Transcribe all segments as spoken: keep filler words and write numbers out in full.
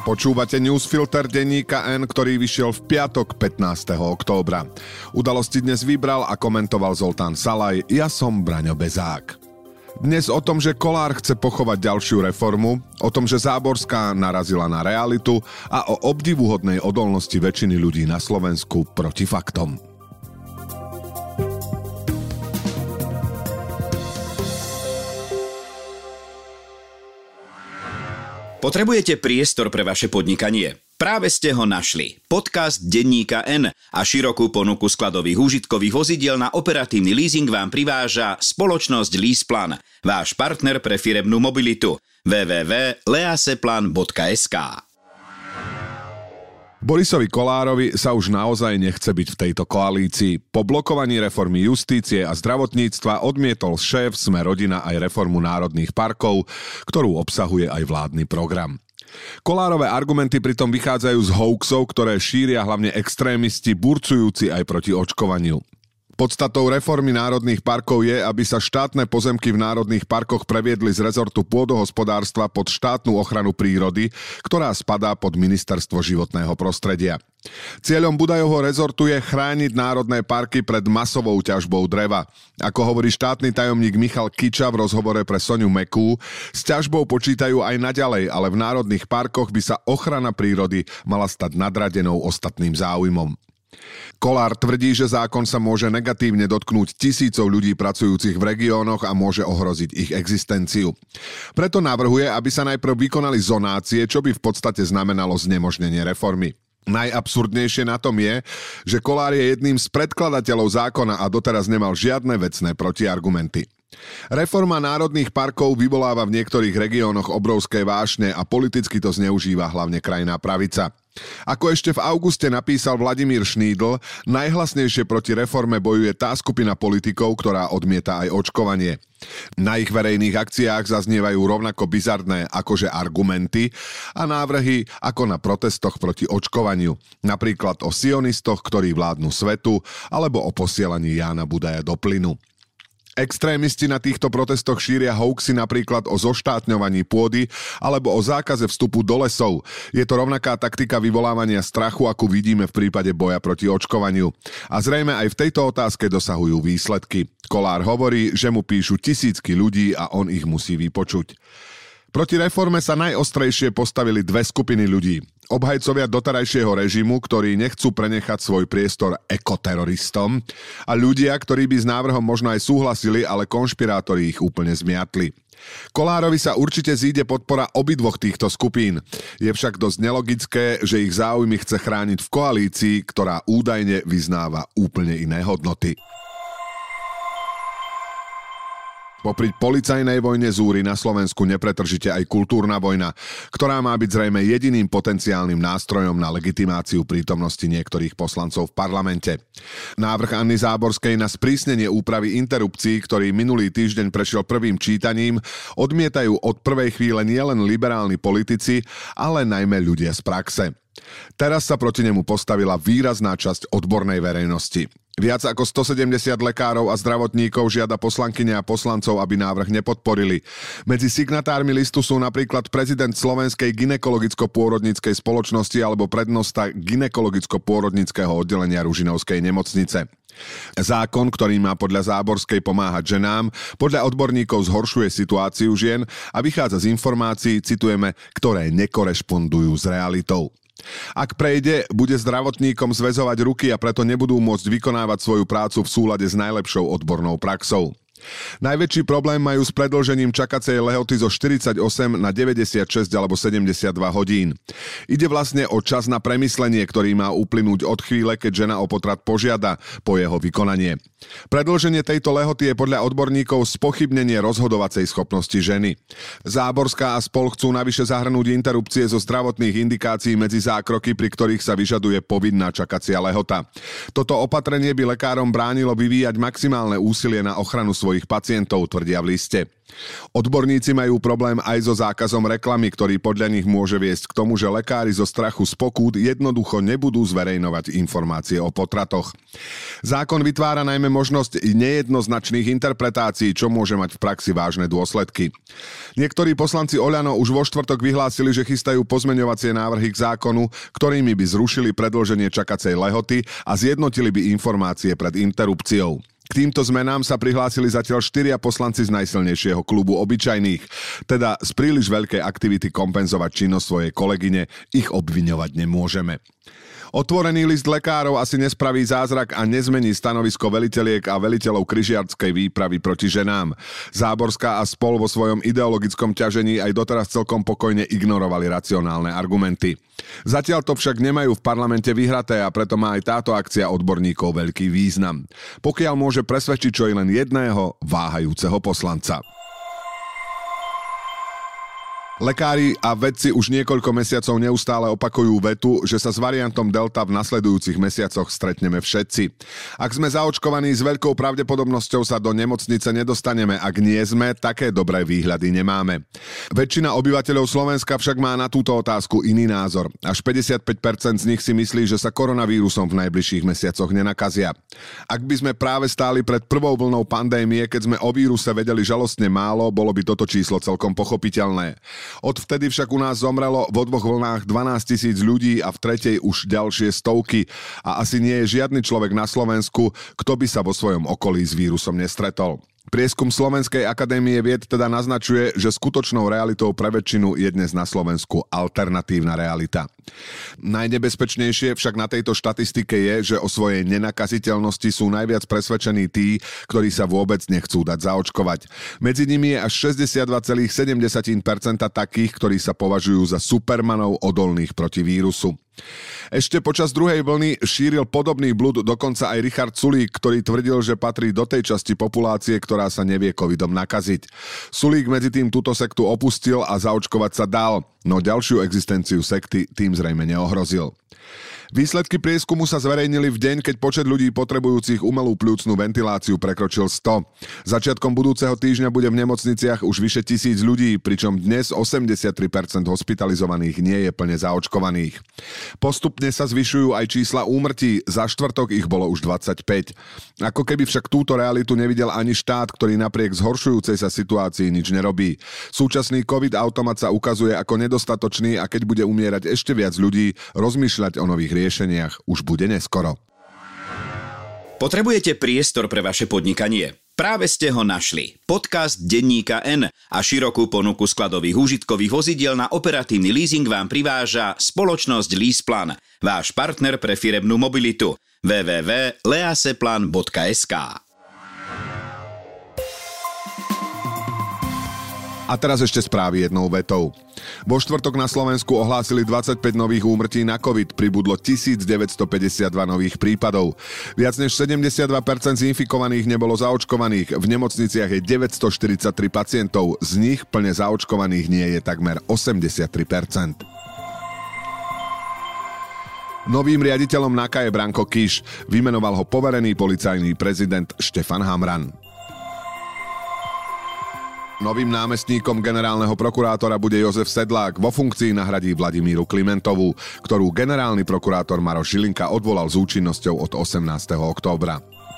Počúvate newsfilter denníka N, ktorý vyšiel v piatok pätnásteho októbra. Udalosti dnes vybral a komentoval Zoltán Salaj, ja som Braňo Bezák. Dnes o tom, že Kollár chce pochovať ďalšiu reformu, o tom, že Záborská narazila na realitu a o obdivuhodnej odolnosti väčšiny ľudí na Slovensku proti faktom. Potrebujete priestor pre vaše podnikanie? Práve ste ho našli. Podcast denníka N a širokú ponuku skladových užitkových vozidiel na operatívny leasing vám priváža spoločnosť LeasePlan, váš partner pre firemnú mobilitu. w w w bodka leaseplan bodka es ká. Borisovi Kollárovi sa už naozaj nechce byť v tejto koalícii. Po blokovaní reformy justície a zdravotníctva odmietol šéf Sme rodina aj reformu národných parkov, ktorú obsahuje aj vládny program. Kollárove argumenty pritom vychádzajú z hoaxov, ktoré šíria hlavne extrémisti burcujúci aj proti očkovaniu. Podstatou reformy národných parkov je, aby sa štátne pozemky v národných parkoch previedli z rezortu pôdohospodárstva pod štátnu ochranu prírody, ktorá spadá pod Ministerstvo životného prostredia. Cieľom Budajovho rezortu je chrániť národné parky pred masovou ťažbou dreva. Ako hovorí štátny tajomník Michal Kiča v rozhovore pre Soňu Mekú, s ťažbou počítajú aj naďalej, ale v národných parkoch by sa ochrana prírody mala stať nadradenou ostatným záujmom. Kollár tvrdí, že zákon sa môže negatívne dotknúť tisícov ľudí pracujúcich v regiónoch a môže ohroziť ich existenciu. Preto navrhuje, aby sa najprv vykonali zonácie, čo by v podstate znamenalo znemožnenie reformy. Najabsurdnejšie na tom je, že Kollár je jedným z predkladateľov zákona a doteraz nemal žiadne vecné protiargumenty. Reforma národných parkov vyvoláva v niektorých regiónoch obrovské vášne a politicky to zneužíva hlavne krajná pravica. Ako ešte v auguste napísal Vladimír Šnídl, najhlasnejšie proti reforme bojuje tá skupina politikov, ktorá odmieta aj očkovanie. Na ich verejných akciách zaznievajú rovnako bizarné akože argumenty a návrhy ako na protestoch proti očkovaniu. Napríklad o sionistoch, ktorí vládnu svetu, alebo o posielaní Jána Budaja do plynu. Extrémisti na týchto protestoch šíria hoaxy napríklad o zoštátňovaní pôdy alebo o zákaze vstupu do lesov. Je to rovnaká taktika vyvolávania strachu, ako vidíme v prípade boja proti očkovaniu. A zrejme aj v tejto otázke dosahujú výsledky. Kollár hovorí, že mu píšu tisícky ľudí a on ich musí vypočuť. Proti reforme sa najostrejšie postavili dve skupiny ľudí. Obhajcovia doterajšieho režimu, ktorí nechcú prenechať svoj priestor ekoteroristom, a ľudia, ktorí by s návrhom možno aj súhlasili, ale konšpirátori ich úplne zmiatli. Kollárovi sa určite zíde podpora obidvoch týchto skupín. Je však dosť nelogické, že ich záujmy chce chrániť v koalícii, ktorá údajne vyznáva úplne iné hodnoty. Popri policajnej vojne zúri na Slovensku nepretržite aj kultúrna vojna, ktorá má byť zrejme jediným potenciálnym nástrojom na legitimáciu prítomnosti niektorých poslancov v parlamente. Návrh Anny Záborskej na sprísnenie úpravy interrupcií, ktorý minulý týždeň prešiel prvým čítaním, odmietajú od prvej chvíle nielen liberálni politici, ale najmä ľudia z praxe. Teraz sa proti nemu postavila výrazná časť odbornej verejnosti. Viac ako stosedemdesiat lekárov a zdravotníkov žiada poslankyne a poslancov, aby návrh nepodporili. Medzi signatármi listu sú napríklad prezident Slovenskej gynekologicko-pôrodníckej spoločnosti alebo prednosta gynekologicko-pôrodníckeho oddelenia Ružinovskej nemocnice. Zákon, ktorý má podľa Záborskej pomáhať ženám, podľa odborníkov zhoršuje situáciu žien a vychádza z informácií, citujeme, ktoré nekorešpondujú s realitou. Ak prejde, bude zdravotníkom zväzovať ruky a preto nebudú môcť vykonávať svoju prácu v súlade s najlepšou odbornou praxou. Najväčší problém majú s predĺžením čakacej lehoty zo štyridsaťosem na deväťdesiatšesť alebo sedemdesiatdva hodín. Ide vlastne o čas na premyslenie, ktorý má uplynúť od chvíle, keď žena o potrat požiada po jeho vykonanie. Predĺženie tejto lehoty je podľa odborníkov spochybnenie rozhodovacej schopnosti ženy. Záborská a spol chcú navyše zahrnúť interrupcie zo zdravotných indikácií medzi zákroky, pri ktorých sa vyžaduje povinná čakacia lehota. Toto opatrenie by lekárom bránilo vyvíjať maximálne úsilie na ochranu svojich svojich pacientov, tvrdia v liste. Odborníci majú problém aj so zákazom reklamy, ktorý podľa nich môže viesť k tomu, že lekári zo strachu z pokút jednoducho nebudú zverejnovať informácie o potratoch. Zákon vytvára najmä možnosť nejednoznačných interpretácií, čo môže mať v praxi vážne dôsledky. Niektorí poslanci Oľano už vo štvrtok vyhlásili, že chystajú pozmeňovacie návrhy k zákonu, ktorými by zrušili predĺženie čakacej lehoty a zjednotili by informácie pred interrupciou. K týmto zmenám sa prihlásili zatiaľ štyria poslanci z najsilnejšieho klubu obyčajných, teda z príliš veľkej aktivity kompenzovať činnosť svojej kolegyne ich obviňovať nemôžeme. Otvorený list lekárov asi nespraví zázrak a nezmení stanovisko veliteliek a veliteľov križiarskej výpravy proti ženám. Záborská a spol vo svojom ideologickom ťažení aj doteraz celkom pokojne ignorovali racionálne argumenty. Zatiaľ to však nemajú v parlamente vyhraté a preto má aj táto akcia odborníkov veľký význam. Pokiaľ môže presvedčiť čo i len jedného váhajúceho poslanca. Lekári a vedci už niekoľko mesiacov neustále opakujú vetu, že sa s variantom Delta v nasledujúcich mesiacoch stretneme všetci. Ak sme zaočkovaní, s veľkou pravdepodobnosťou sa do nemocnice nedostaneme, ak nie sme, také dobré výhľady nemáme. Väčšina obyvateľov Slovenska však má na túto otázku iný názor. Až päťdesiatpäť percent z nich si myslí, že sa koronavírusom v najbližších mesiacoch nenakazia. Ak by sme práve stáli pred prvou vlnou pandémie, keď sme o víruse vedeli žalostne málo, bolo by toto číslo celkom pochopiteľné. Odvtedy však u nás zomrelo vo dvoch vlnách dvanásť tisíc ľudí a v tretej už ďalšie stovky a asi nie je žiadny človek na Slovensku, kto by sa vo svojom okolí s vírusom nestretol. Prieskum Slovenskej akadémie vied teda naznačuje, že skutočnou realitou pre väčšinu je dnes na Slovensku alternatívna realita. Najnebezpečnejšie však na tejto štatistike je, že o svojej nenakaziteľnosti sú najviac presvedčení tí, ktorí sa vôbec nechcú dať zaočkovať. Medzi nimi je až šesťdesiatdva celá sedem percent takých, ktorí sa považujú za supermanov odolných proti vírusu. Ešte počas druhej vlny šíril podobný blud dokonca aj Richard Sulík, ktorý tvrdil, že patrí do tej časti populácie, ktorá sa nevie covidom nakaziť. Sulík medzi tým túto sektu opustil a zaočkovať sa dal, no ďalšiu existenciu sekty tým zrejme neohrozil. Výsledky prieskumu sa zverejnili v deň, keď počet ľudí potrebujúcich umelú pľúcnu ventiláciu prekročil sto. Začiatkom budúceho týždňa bude v nemocniciach už vyše tisíc ľudí, pričom dnes osemdesiattri percent hospitalizovaných nie je plne zaočkovaných. Postupne sa zvyšujú aj čísla úmrtí, za štvrtok ich bolo už dvadsaťpäť. Ako keby však túto realitu nevidel ani štát, ktorý napriek zhoršujúcej sa situácii nič nerobí. Súčasný COVID-automat sa ukazuje ako nedostatočný a keď bude umierať ešte viac ľudí, rozmýšľať o nových riešeniach už bude neskoro. Potrebujete priestor pre vaše podnikanie? Práve ste ho našli. Podcast Denníka N a širokú ponuku skladových úžitkových vozidiel na operatívny leasing vám priváža spoločnosť LeasePlan, váš partner pre firemnú mobilitu. w w w bodka leaseplan bodka es ká. A teraz ešte správy jednou vetou. Vo štvrtok na Slovensku ohlásili dvadsaťpäť nových úmrtí na COVID, pribudlo tisícdeväťstopäťdesiatdva nových prípadov. Viac než sedemdesiatdva percent z infikovaných nebolo zaočkovaných, v nemocniciach je deväťstoštyridsaťtri pacientov, z nich plne zaočkovaných nie je takmer osemdesiattri percent. Novým riaditeľom NAKA je Branko Kiš, vymenoval ho poverený policajný prezident Štefan Hamran. Novým námestníkom generálneho prokurátora bude Jozef Sedlák, vo funkcii nahradí Vladimíru Klimentovú, ktorú generálny prokurátor Maroš Žilinka odvolal s účinnosťou od osemnásteho októbra.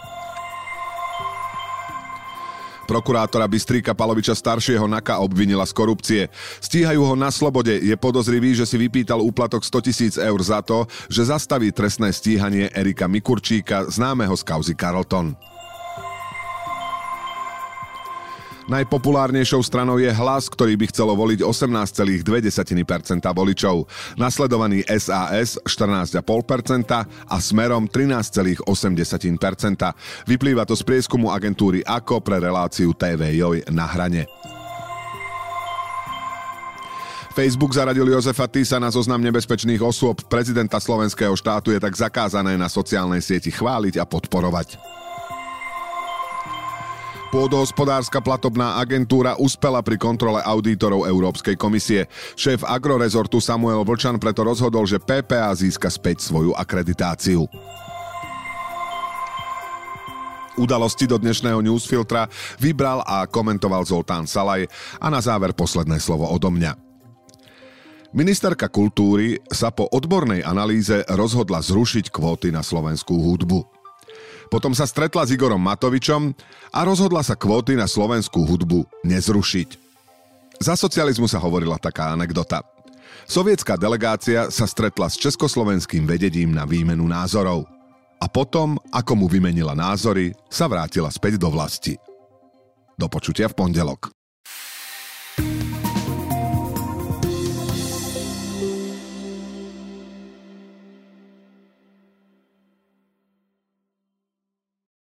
Prokurátora Bystríka Paloviča staršieho NAKA obvinila z korupcie. Stíhajú ho na slobode, je podozrivý, že si vypýtal úplatok stotisíc eur za to, že zastaví trestné stíhanie Erika Mikurčíka, známeho z kauzy Carlton. Najpopulárnejšou stranou je Hlas, ktorý by chcelo voliť osemnásť celá dva percenta voličov. Nasledovaný es a es štrnásť celá päť percenta a Smerom trinásť celá osem percenta. Vyplýva to z prieskumu agentúry á ká ó pre reláciu té vé Joj Na hrane. Facebook zaradil Jozefa Tisa na zoznam nebezpečných osôb. Prezidenta slovenského štátu je tak zakázané na sociálnej sieti chváliť a podporovať. Pôdohospodárska platobná agentúra uspela pri kontrole auditorov Európskej komisie. Šéf Agrorezortu Samuel Vlčan preto rozhodol, že pé pé á získa späť svoju akreditáciu. Udalosti do dnešného newsfiltra vybral a komentoval Zoltán Salaj a na záver posledné slovo odo mňa. Ministerka kultúry sa po odbornej analýze rozhodla zrušiť kvóty na slovenskú hudbu. Potom sa stretla s Igorom Matovičom a rozhodla sa kvóty na slovenskú hudbu nezrušiť. Za socializmu sa hovorila taká anekdota. Sovietská delegácia sa stretla s československým vedením na výmenu názorov. A potom, ako mu vymenila názory, sa vrátila späť do vlasti. Do počutia v pondelok.